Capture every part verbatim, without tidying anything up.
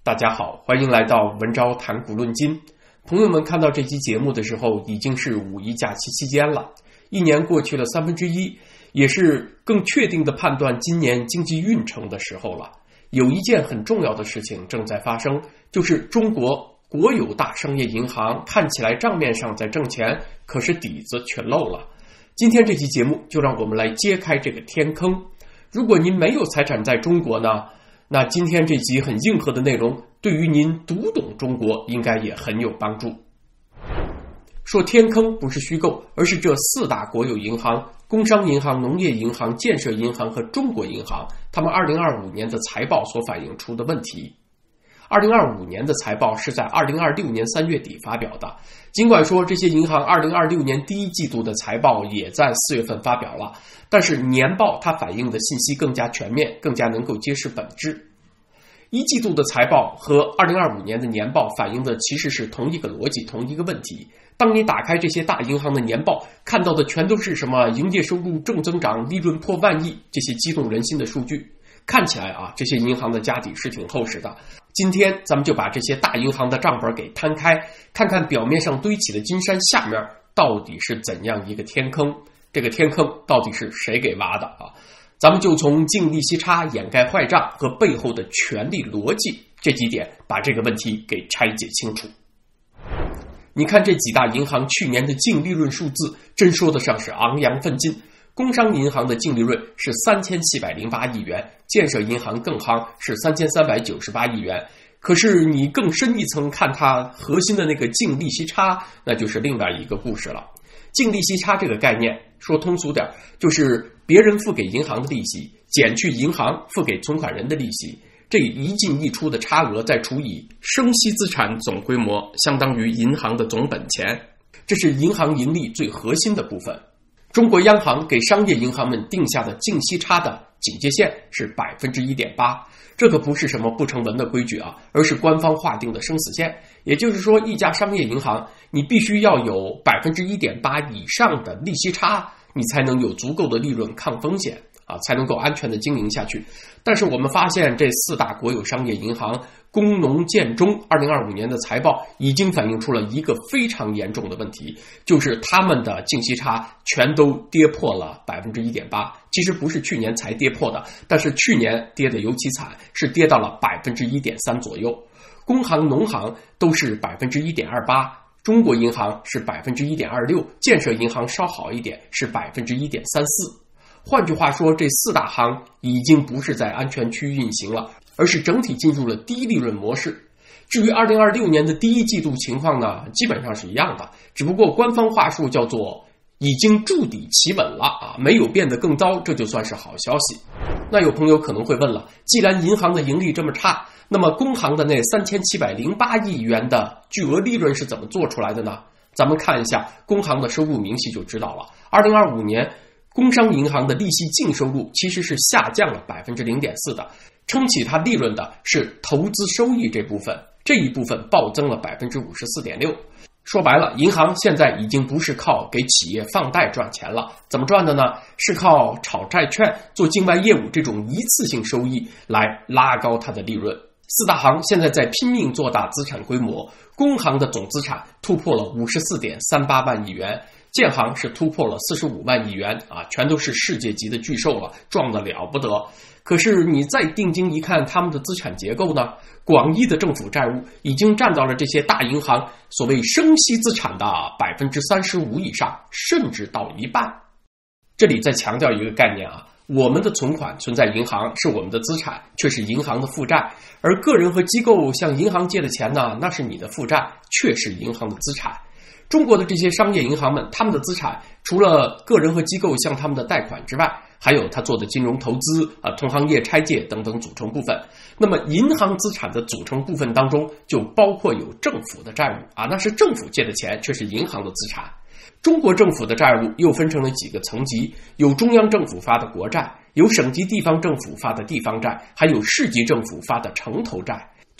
大家好，欢迎来到文昭谈古论今。朋友们看到这期节目的时候，已经是五一假期期间了，一年过去了三分之一，也是更确定的判断今年经济运程的时候了。有一件很重要的事情正在发生，就是中国国有大商业银行看起来账面上在挣钱，可是底子却漏了。今天这期节目就让我们来揭开这个天坑。如果您没有财产在中国呢，那今天这集很硬核的内容对于您读懂中国应该也很有帮助。说天坑不是虚构，而是这四大国有银行，工商银行、农业银行、建设银行和中国银行，他们二零二五年的财报所反映出的问题。二零二五年的财报是在二零二六年三月底发表的，尽管说这些银行二零二六年第一季度的财报也在四月份发表了，但是年报它反映的信息更加全面，更加能够揭示本质。一季度的财报和二零二五年的年报反映的其实是同一个逻辑，同一个问题。当你打开这些大银行的年报，看到的全都是什么营业收入正增长、利润破万亿，这些激动人心的数据。看起来啊，这些银行的家底是挺厚实的。今天咱们就把这些大银行的账本给摊开，看看表面上堆起的金山下面到底是怎样一个天坑，这个天坑到底是谁给挖的啊？咱们就从净利息差、掩盖坏账和背后的权力逻辑这几点把这个问题给拆解清楚。你看这几大银行去年的净利润数字，真说得上是昂扬奋进。工商银行的净利润是三千七百零八亿元，建设银行更夯是三千三百九十八亿元。可是你更深一层看它核心的那个净利息差，那就是另外一个故事了。净利息差这个概念说通俗点，就是别人付给银行的利息减去银行付给存款人的利息，这一进一出的差额再除以生息资产总规模，相当于银行的总本钱，这是银行盈利最核心的部分。中国央行给商业银行们定下的净息差的警戒线是 百分之一点八， 这可不是什么不成文的规矩啊，而是官方划定的生死线。也就是说，一家商业银行你必须要有 百分之一点八 以上的利息差，你才能有足够的利润抗风险啊，才能够安全的经营下去。但是我们发现这四大国有商业银行工农建中二零二五年的财报已经反映出了一个非常严重的问题，就是他们的净息差全都跌破了 百分之一点八。 其实不是去年才跌破的，但是去年跌得尤其惨，是跌到了 百分之一点三 左右。工行、农行都是 百分之一点二八， 中国银行是 百分之一点二六， 建设银行稍好一点是 百分之一点三四。换句话说，这四大行已经不是在安全区运行了，而是整体进入了低利润模式。至于二零二六年的第一季度情况呢，基本上是一样的，只不过官方话术叫做已经筑底企稳了啊，没有变得更糟，这就算是好消息。那有朋友可能会问了，既然银行的盈利这么差，那么工行的那三千七百零八亿元的巨额利润是怎么做出来的呢？咱们看一下工行的收入明细就知道了。二零二五年工商银行的利息净收入其实是下降了 百分之零点四 的，撑起它利润的是投资收益这部分，这一部分暴增了 百分之五十四点六。 说白了，银行现在已经不是靠给企业放贷赚钱了，怎么赚的呢？是靠炒债券、做境外业务这种一次性收益来拉高它的利润。四大行现在在拼命做大资产规模，工行的总资产突破了 五十四点三八万亿元，建行是突破了四十五万亿元啊，全都是世界级的巨兽了，壮得了不得。可是你再定睛一看他们的资产结构呢，广义的政府债务已经占到了这些大银行所谓生息资产的 百分之三十五 以上，甚至到一半。这里再强调一个概念啊，我们的存款存在银行是我们的资产，却是银行的负债，而个人和机构向银行借的钱呢，那是你的负债，却是银行的资产。中国的这些商业银行们，他们的资产除了个人和机构向他们的贷款之外，还有他做的金融投资啊、同行业拆借等等组成部分。那么银行资产的组成部分当中就包括有政府的债务啊，那是政府借的钱，却是银行的资产。中国政府的债务又分成了几个层级，有中央政府发的国债，有省级地方政府发的地方债，还有市级政府发的城投债。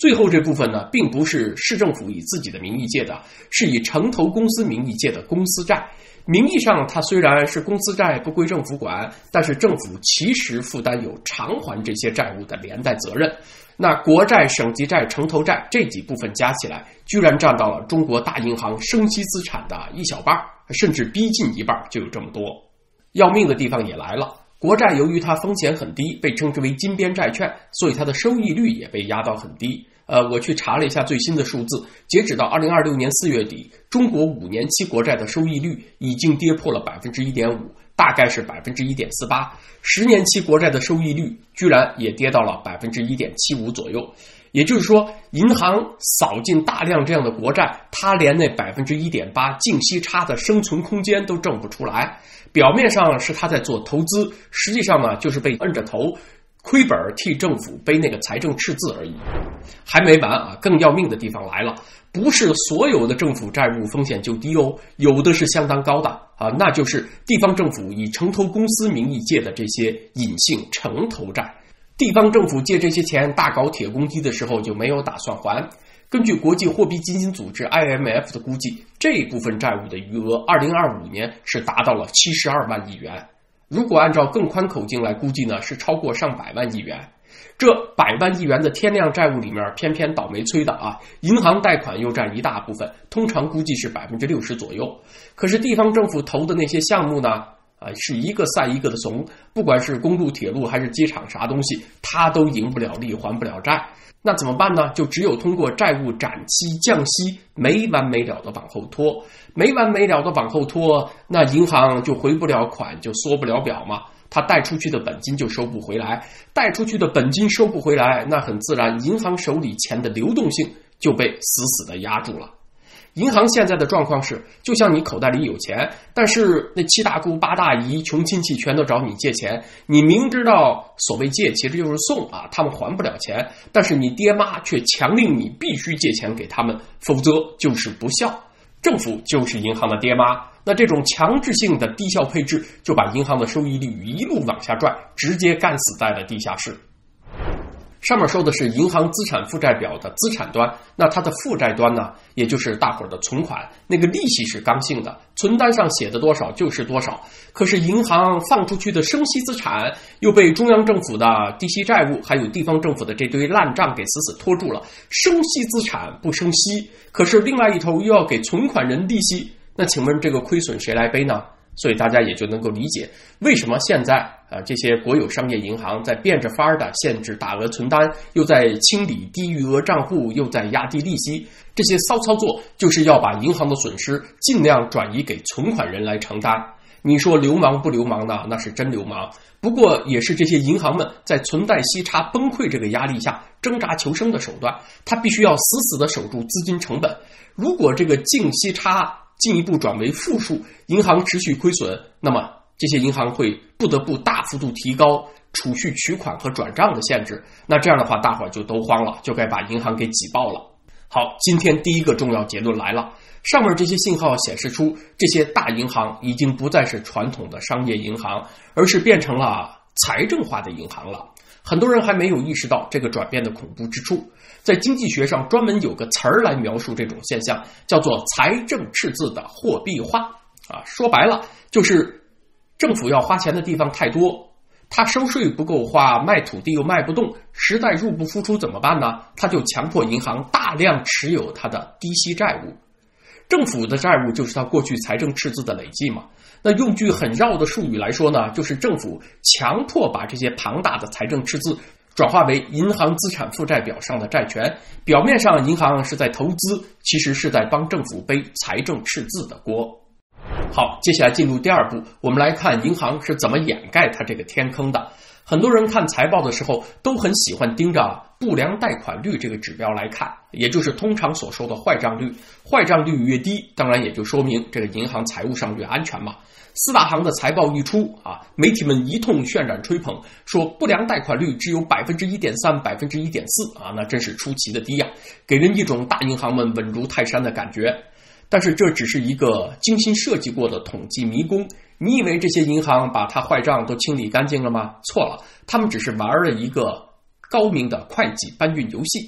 最后这部分呢，并不是市政府以自己的名义借的，是以城投公司名义借的公司债。名义上它虽然是公司债，不归政府管，但是政府其实负担有偿还这些债务的连带责任。那国债、省级债、城投债这几部分加起来，居然占到了中国大银行生息资产的一小半，甚至逼近一半，就有这么多。要命的地方也来了，国债由于它风险很低，被称之为金边债券，所以它的收益率也被压到很低。呃，我去查了一下最新的数字，截止到二零二六年四月底，中国五年期国债的收益率已经跌破了 百分之一点五， 大概是 百分之一点四八， 十年期国债的收益率居然也跌到了 百分之一点七五 左右。也就是说，银行扫进大量这样的国债，它连那 百分之一点八 净息差的生存空间都挣不出来。表面上是他在做投资，实际上呢就是被摁着头亏本替政府背那个财政赤字而已。还没完啊，更要命的地方来了，不是所有的政府债务风险就低哦，有的是相当高的啊，那就是地方政府以城投公司名义借的这些隐性城投债。地方政府借这些钱大搞铁公鸡的时候就没有打算还。根据国际货币基金组织 I M F 的估计，这部分债务的余额二零二五年是达到了七十二万亿元。如果按照更宽口径来估计呢，是超过上百万亿元。这百万亿元的天量债务里面，偏偏倒霉催的啊，银行贷款又占一大部分，通常估计是 百分之六十 左右。可是地方政府投的那些项目呢，啊，是一个赛一个的怂，不管是公路、铁路还是机场啥东西，它都赢不了利，还不了债。那怎么办呢？就只有通过债务展期、降息，没完没了的往后拖，没完没了的往后拖，那银行就回不了款，就缩不了表嘛。他贷出去的本金就收不回来，贷出去的本金收不回来，那很自然，银行手里钱的流动性就被死死的压住了。银行现在的状况是，就像你口袋里有钱，但是那七大姑八大姨穷亲戚全都找你借钱，你明知道所谓借其实就是送啊，他们还不了钱，但是你爹妈却强令你必须借钱给他们，否则就是不孝。政府就是银行的爹妈，那这种强制性的低效配置就把银行的收益率一路往下拽，直接干死在了地下室。上面说的是银行资产负债表的资产端，那它的负债端呢，也就是大伙儿的存款，那个利息是刚性的，存单上写的多少就是多少。可是银行放出去的生息资产又被中央政府的低息债务还有地方政府的这堆烂账给死死拖住了，生息资产不生息，可是另外一头又要给存款人利息，那请问这个亏损谁来背呢？所以大家也就能够理解为什么现在呃这些国有商业银行在变着法儿的限制大额存单，又在清理低余额账户，又在压低利息，这些骚操作就是要把银行的损失尽量转移给存款人来承担。你说流氓不流氓呢？那是真流氓。不过也是这些银行们在存贷息差崩溃这个压力下挣扎求生的手段，他必须要死死的守住资金成本。如果这个净息差进一步转为负数，银行持续亏损，那么这些银行会不得不大幅度提高储蓄取款和转账的限制，那这样的话大伙儿就都慌了，就该把银行给挤爆了。好，今天第一个重要结论来了，上面这些信号显示出这些大银行已经不再是传统的商业银行，而是变成了财政化的银行了。很多人还没有意识到这个转变的恐怖之处，在经济学上专门有个词儿来描述这种现象，叫做财政赤字的货币化啊，说白了就是政府要花钱的地方太多，他收税不够花，卖土地又卖不动，实在入不敷出怎么办呢？他就强迫银行大量持有他的低息债务。政府的债务就是他过去财政赤字的累计嘛。那用句很绕的术语来说呢，就是政府强迫把这些庞大的财政赤字转化为银行资产负债表上的债权。表面上银行是在投资，其实是在帮政府背财政赤字的锅。好，接下来进入第二步，我们来看银行是怎么掩盖它这个天坑的。很多人看财报的时候都很喜欢盯着不良贷款率这个指标来看，也就是通常所说的坏账率。坏账率越低，当然也就说明这个银行财务上越安全嘛。四大行的财报一出啊，媒体们一通渲染吹捧，说不良贷款率只有 百分之一点三 百分之一点四 啊，那真是出奇的低呀、啊，给人一种大银行们稳如泰山的感觉。但是这只是一个精心设计过的统计迷宫，你以为这些银行把它坏账都清理干净了吗？错了，他们只是玩了一个高明的会计搬运游戏。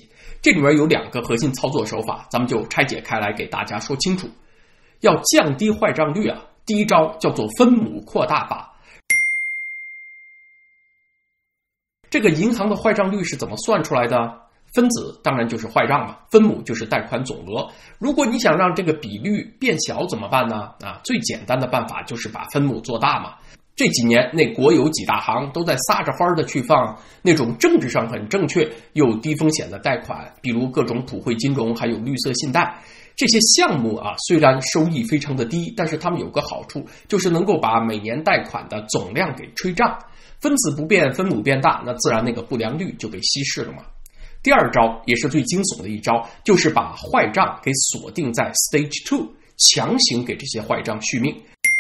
这里面有两个核心操作手法，咱们就拆解开来给大家说清楚。要降低坏账率啊，第一招叫做分母扩大法。这个银行的坏账率是怎么算出来的？分子当然就是坏账嘛，分母就是贷款总额。如果你想让这个比率变小怎么办呢？啊，最简单的办法就是把分母做大嘛。这几年那国有几大行都在撒着欢的去放那种政治上很正确又低风险的贷款，比如各种普惠金融还有绿色信贷。这些项目啊，虽然收益非常的低，但是他们有个好处，就是能够把每年贷款的总量给吹胀。分子不变，分母变大，那自然那个不良率就被稀释了嘛。第二招也是最惊悚的一招，就是把坏账给锁定在 Stage 二， 强行给这些坏账续命。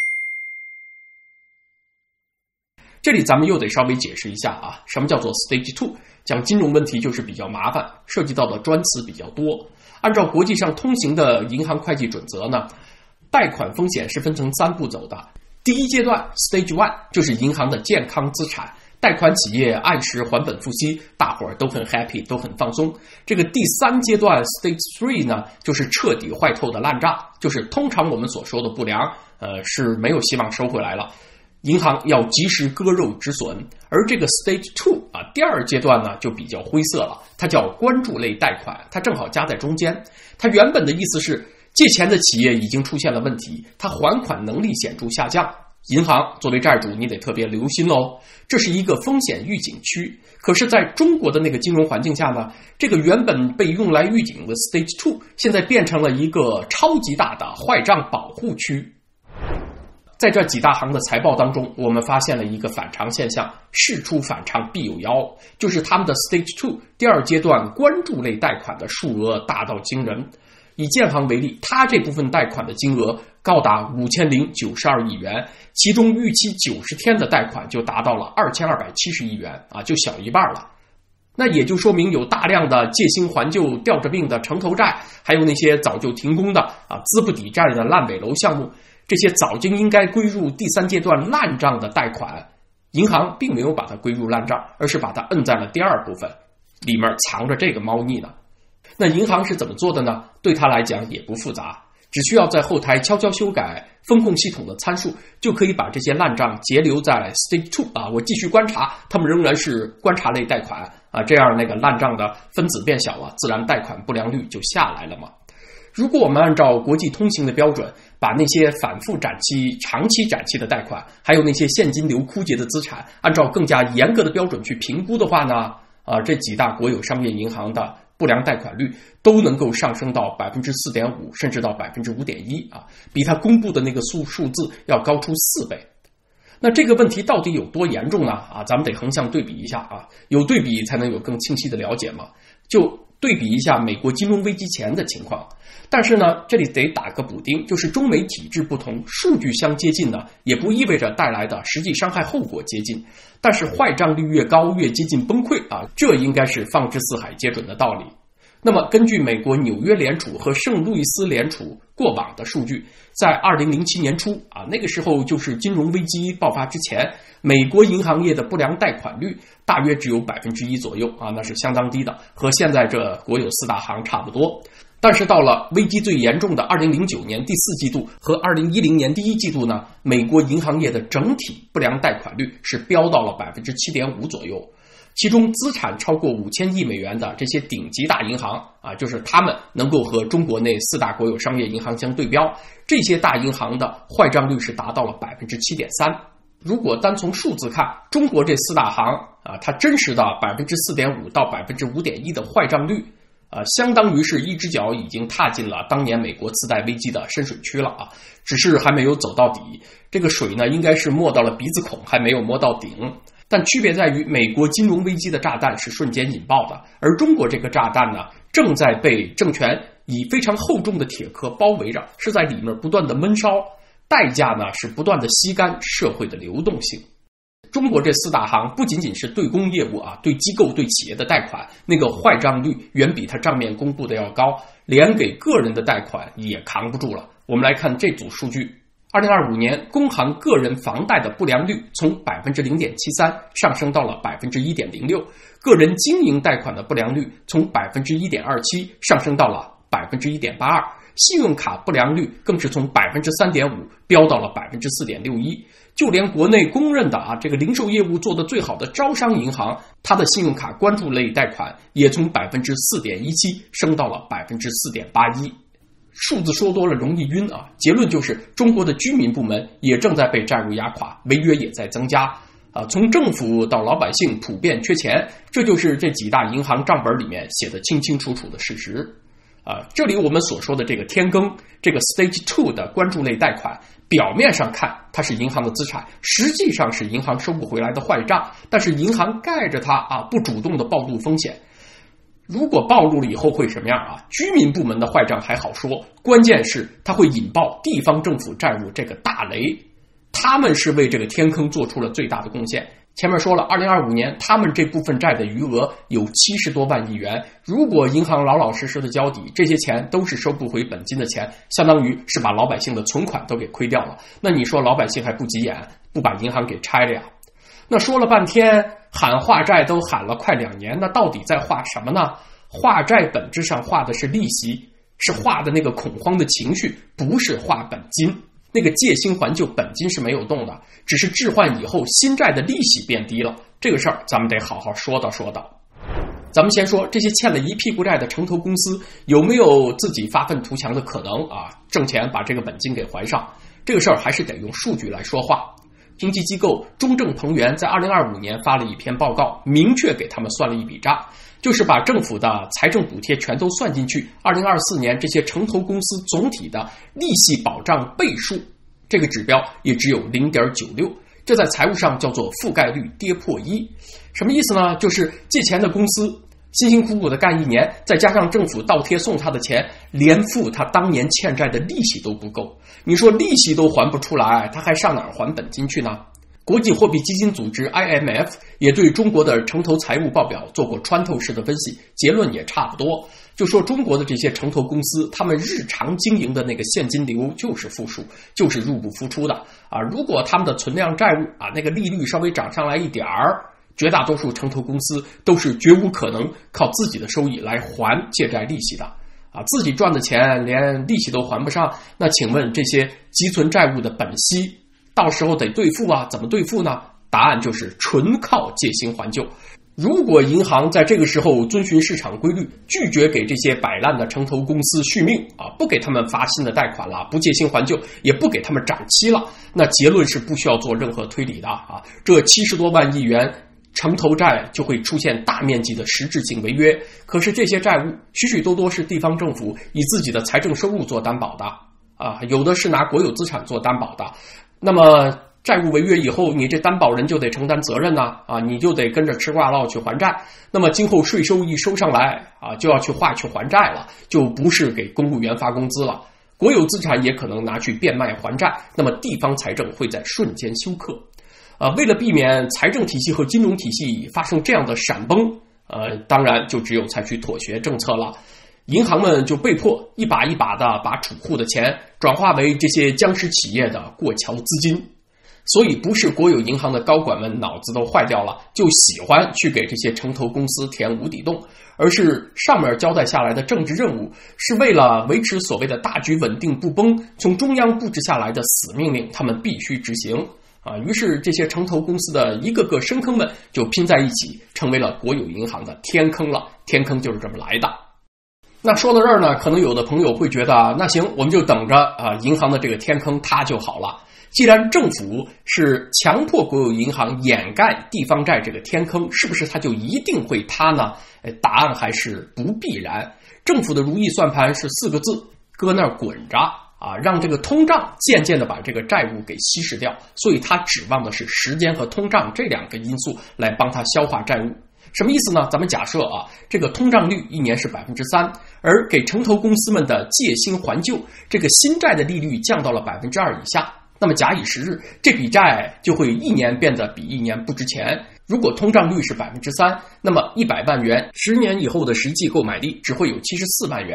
这里咱们又得稍微解释一下啊，什么叫做 Stage 二？ 讲金融问题就是比较麻烦，涉及到的专词比较多。按照国际上通行的银行会计准则呢，贷款风险是分成三步走的。第一阶段 Stage 一 就是银行的健康资产，贷款企业按时还本付息，大伙儿都很 happy， 都很放松。这个第三阶段 Stage 三呢，就是彻底坏透的烂账，就是通常我们所说的不良，呃，是没有希望收回来了。银行要及时割肉止损。而这个 Stage 二 啊，第二阶段呢就比较灰色了，它叫关注类贷款，它正好夹在中间。它原本的意思是借钱的企业已经出现了问题，它还款能力显著下降，银行作为债主你得特别留心喽，这是一个风险预警区。可是在中国的那个金融环境下呢，这个原本被用来预警的 Stage 二 现在变成了一个超级大的坏账保护区。在这几大行的财报当中，我们发现了一个反常现象，事出反常必有妖，就是他们的 Stage 二 第二阶段关注类贷款的数额大到惊人。以建行为例，它这部分贷款的金额高达五千零九十二亿元，其中逾期九十天的贷款就达到了二千二百七十亿元啊，就小一半了。那也就说明有大量的借新还旧、吊着命的城投债，还有那些早就停工的啊资不抵债的烂尾楼项目，这些早就应该归入第三阶段烂账的贷款，银行并没有把它归入烂账，而是把它摁在了第二部分，里面藏着这个猫腻呢。那银行是怎么做的呢？对他来讲也不复杂，只需要在后台悄悄修改风控系统的参数，就可以把这些烂账截留在 Stage 二 啊，我继续观察，他们仍然是观察类贷款啊，这样那个烂账的分子变小了，自然贷款不良率就下来了嘛。如果我们按照国际通行的标准，把那些反复展期、长期展期的贷款，还有那些现金流枯竭的资产，按照更加严格的标准去评估的话呢，啊，这几大国有商业银行的不良贷款率都能够上升到 百分之四点五 甚至到 百分之五点一 啊，比它公布的那个数数字要高出四倍。那这个问题到底有多严重呢？啊，咱们得横向对比一下啊，有对比才能有更清晰的了解嘛。就对比一下美国金融危机前的情况。但是呢，这里得打个补丁，就是中美体制不同，数据相接近呢，也不意味着带来的实际伤害后果接近。但是坏账率越高，越接近崩溃啊，这应该是放之四海皆准的道理。那么根据美国纽约联储和圣路易斯联储过往的数据，在二零零七年初啊，那个时候就是金融危机爆发之前，美国银行业的不良贷款率大约只有 百分之一 左右啊，那是相当低的，和现在这国有四大行差不多。但是到了危机最严重的二零零九年第四季度和二零一零年第一季度呢，美国银行业的整体不良贷款率是飙到了 百分之七点五 左右。其中资产超过五千亿美元的这些顶级大银行啊，就是他们能够和中国内四大国有商业银行相对标，这些大银行的坏账率是达到了 百分之七点三。如果单从数字看，中国这四大行啊，它真实的 百分之四点五 到 百分之五点一 的坏账率啊，相当于是一只脚已经踏进了当年美国次贷危机的深水区了啊，只是还没有走到底。这个水呢，应该是没到了鼻子孔，还没有摸到顶。但区别在于，美国金融危机的炸弹是瞬间引爆的，而中国这个炸弹呢，正在被政权以非常厚重的铁壳包围着，是在里面不断的闷烧，代价呢是不断的吸干社会的流动性。中国这四大行不仅仅是对公业务啊，对机构对企业的贷款，那个坏账率远比它账面公布的要高，连给个人的贷款也扛不住了。我们来看这组数据。 二零二五年工行个人房贷的不良率从 百分之零点七三 上升到了 百分之一点零六， 个人经营贷款的不良率从 百分之一点二七 上升到了 百分之一点八二， 信用卡不良率更是从 百分之三点五 飙到了 百分之四点六一。就连国内公认的啊这个零售业务做得最好的招商银行，它的信用卡关注类贷款也从 百分之四点一七 升到了 百分之四点八一。数字说多了容易晕啊，结论就是中国的居民部门也正在被债务压垮，违约也在增加啊。从政府到老百姓普遍缺钱，这就是这几大银行账本里面写的清清楚楚的事实啊。这里我们所说的这个天更，这个 Stage 二 的关注类贷款，表面上看它是银行的资产，实际上是银行收不回来的坏账，但是银行盖着它啊，不主动的暴露风险。如果暴露了以后会什么样啊？居民部门的坏账还好说，关键是它会引爆地方政府债务这个大雷，他们是为这个天坑做出了最大的贡献。前面说了，二零二五年他们这部分债的余额有七十多万亿元，如果银行老老实实的交底，这些钱都是收不回本金的钱，相当于是把老百姓的存款都给亏掉了。那你说老百姓还不急眼，不把银行给拆了呀？那说了半天喊化债都喊了快两年，那到底在化什么呢？化债本质上化的是利息，是化的那个恐慌的情绪，不是化本金。那个借新还旧本金是没有动的，只是置换以后新债的利息变低了，这个事儿咱们得好好说道说道。咱们先说这些欠了一屁股债的城投公司有没有自己发愤图强的可能啊？挣钱把这个本金给还上，这个事儿还是得用数据来说话。评级机构中证鹏源在二零二五年发了一篇报告，明确给他们算了一笔账，就是把政府的财政补贴全都算进去，二零二四年这些城投公司总体的利息保障倍数，这个指标也只有 零点九六， 这在财务上叫做覆盖率跌破一。什么意思呢？就是借钱的公司辛辛苦苦的干一年，再加上政府倒贴送他的钱，连付他当年欠债的利息都不够。你说利息都还不出来，他还上哪儿还本金去呢？国际货币基金组织 I M F 也对中国的城投财务报表做过穿透式的分析，结论也差不多，就说中国的这些城投公司，他们日常经营的那个现金流就是负数，就是入不敷出的啊。如果他们的存量债务啊那个利率稍微涨上来一点儿，绝大多数城投公司都是绝无可能靠自己的收益来还借债利息的啊，自己赚的钱连利息都还不上，那请问这些积存债务的本息到时候得兑付啊，怎么兑付呢？答案就是纯靠借新还旧。如果银行在这个时候遵循市场规律，拒绝给这些摆烂的城投公司续命啊，不给他们发新的贷款了，不借新还旧，也不给他们展期了，那结论是不需要做任何推理的啊，这七十多万亿元城投债就会出现大面积的实质性违约。可是这些债务许许多多是地方政府以自己的财政收入做担保的啊，有的是拿国有资产做担保的。那么债务违约以后，你这担保人就得承担责任呐，啊，你就得跟着吃挂烙去还债。那么今后税收一收上来啊，就要去划去还债了，就不是给公务员发工资了。国有资产也可能拿去变卖还债，那么地方财政会在瞬间休克。呃，为了避免财政体系和金融体系发生这样的闪崩，呃，当然就只有采取妥协政策了。银行们就被迫一把一把的把储户的钱转化为这些僵尸企业的过桥资金。所以不是国有银行的高管们脑子都坏掉了，就喜欢去给这些城投公司填无底洞，而是上面交代下来的政治任务是为了维持所谓的大局稳定不崩，从中央布置下来的死命令他们必须执行啊。于是这些城投公司的一个个深坑们就拼在一起，成为了国有银行的天坑了。天坑就是这么来的。那说到这儿呢，可能有的朋友会觉得，那行，我们就等着啊，银行的这个天坑塌就好了。既然政府是强迫国有银行掩盖地方债这个天坑，是不是它就一定会塌呢？答案还是不必然。政府的如意算盘是四个字：搁那儿滚着啊，让这个通胀渐渐的把这个债务给稀释掉。所以它指望的是时间和通胀这两个因素来帮它消化债务。什么意思呢？咱们假设啊，这个通胀率一年是 百分之三， 而给城投公司们的借新还旧，这个新债的利率降到了 百分之二 以下。那么假以时日，这笔债就会一年变得比一年不值钱。如果通胀率是 百分之三， 那么一百万元十年以后的实际购买力只会有七十四万元，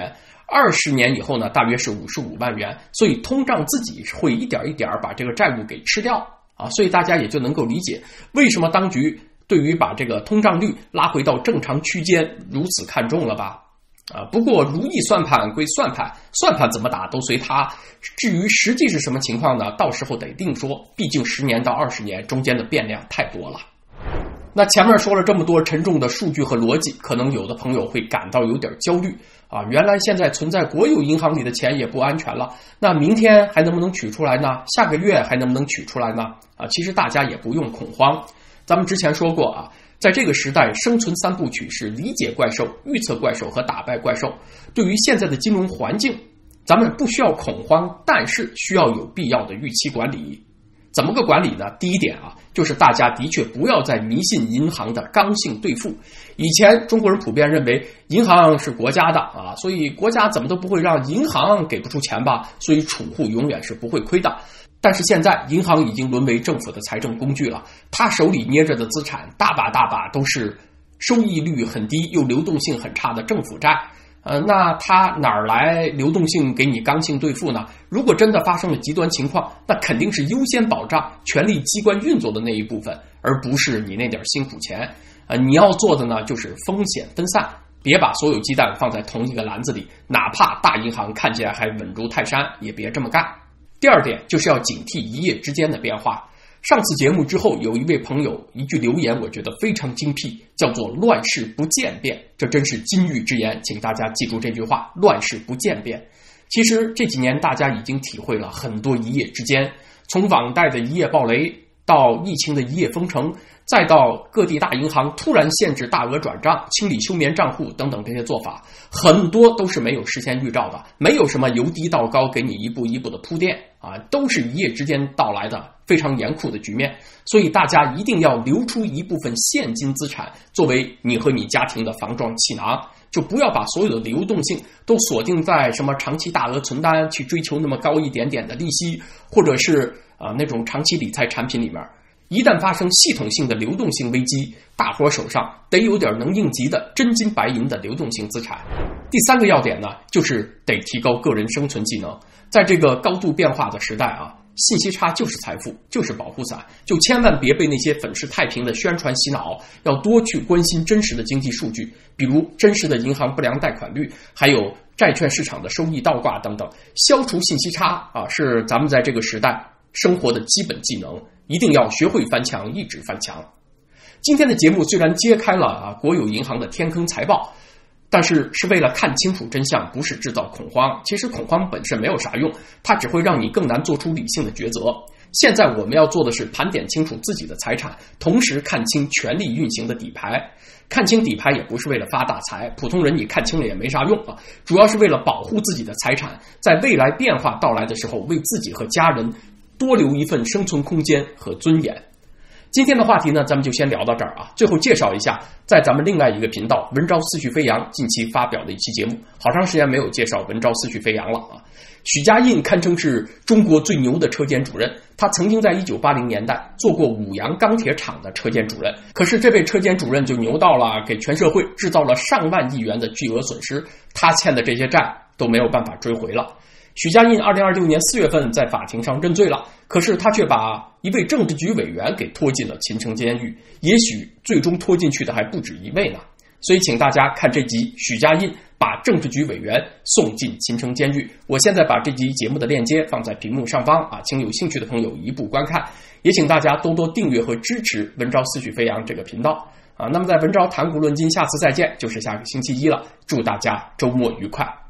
二十年以后呢，大约是五十五万元，所以通胀自己会一点一点把这个债务给吃掉啊，所以大家也就能够理解为什么当局对于把这个通胀率拉回到正常区间如此看重了吧？啊，不过如意算盘归算盘，算盘怎么打都随他。至于实际是什么情况呢？到时候得另说，毕竟十年到二十年中间的变量太多了。那前面说了这么多沉重的数据和逻辑，可能有的朋友会感到有点焦虑啊，原来现在存在国有银行里的钱也不安全了，那明天还能不能取出来呢？下个月还能不能取出来呢？啊，其实大家也不用恐慌，咱们之前说过啊，在这个时代，生存三部曲是理解怪兽、预测怪兽和打败怪兽。对于现在的金融环境，咱们不需要恐慌，但是需要有必要的预期管理。怎么个管理呢？第一点啊，就是大家的确不要再迷信银行的刚性兑付。以前中国人普遍认为银行是国家的啊，所以国家怎么都不会让银行给不出钱吧，所以储户永远是不会亏的。但是现在银行已经沦为政府的财政工具了，他手里捏着的资产大把大把都是收益率很低又流动性很差的政府债。呃，那他哪儿来流动性给你刚性兑付呢？如果真的发生了极端情况，那肯定是优先保障权力机关运作的那一部分，而不是你那点辛苦钱。呃，你要做的呢，就是风险分散，别把所有鸡蛋放在同一个篮子里，哪怕大银行看起来还稳如泰山，也别这么干。第二点就是要警惕一夜之间的变化。上次节目之后，有一位朋友一句留言，我觉得非常精辟，叫做乱世不渐变，这真是金玉之言，请大家记住这句话，乱世不渐变。其实这几年大家已经体会了很多一夜之间，从网贷的一夜暴雷到疫情的一夜封城，再到各地大银行突然限制大额转账、清理休眠账户等等这些做法，很多都是没有事先预兆的，没有什么由低到高给你一步一步的铺垫啊，都是一夜之间到来的非常严酷的局面。所以大家一定要留出一部分现金资产作为你和你家庭的防撞气囊，就不要把所有的流动性都锁定在什么长期大额存单去追求那么高一点点的利息，或者是呃那种长期理财产品里面。一旦发生系统性的流动性危机，大伙手上得有点能应急的真金白银的流动性资产。第三个要点呢，就是得提高个人生存技能。在这个高度变化的时代啊，信息差就是财富，就是保护伞，就千万别被那些粉饰太平的宣传洗脑，要多去关心真实的经济数据，比如真实的银行不良贷款率，还有债券市场的收益倒挂等等。消除信息差啊，是咱们在这个时代生活的基本技能，一定要学会翻墙，一直翻墙。今天的节目虽然揭开了啊国有银行的天坑财报，但是是为了看清楚真相，不是制造恐慌。其实恐慌本身没有啥用，它只会让你更难做出理性的抉择。现在我们要做的是盘点清楚自己的财产，同时看清权力运行的底牌。看清底牌也不是为了发大财，普通人你看清了也没啥用啊，主要是为了保护自己的财产，在未来变化到来的时候，为自己和家人多留一份生存空间和尊严。今天的话题呢，咱们就先聊到这儿啊。最后介绍一下，在咱们另外一个频道文昭思绪飞扬近期发表的一期节目，好长时间没有介绍文昭思绪飞扬了啊。许家印堪称是中国最牛的车间主任，他曾经在一九八零年代做过五羊钢铁厂的车间主任，可是这位车间主任就牛到了，给全社会制造了上万亿元的巨额损失，他欠的这些债都没有办法追回了。许家印二零二六年四月份在法庭上认罪了，可是他却把一位政治局委员给拖进了秦城监狱，也许最终拖进去的还不止一位呢。所以请大家看这集许家印把政治局委员送进秦城监狱。我现在把这集节目的链接放在屏幕上方啊，请有兴趣的朋友一步观看，也请大家多多订阅和支持文昭思绪飞扬这个频道啊。那么在文昭谈古论今，下次再见就是下个星期一了，祝大家周末愉快。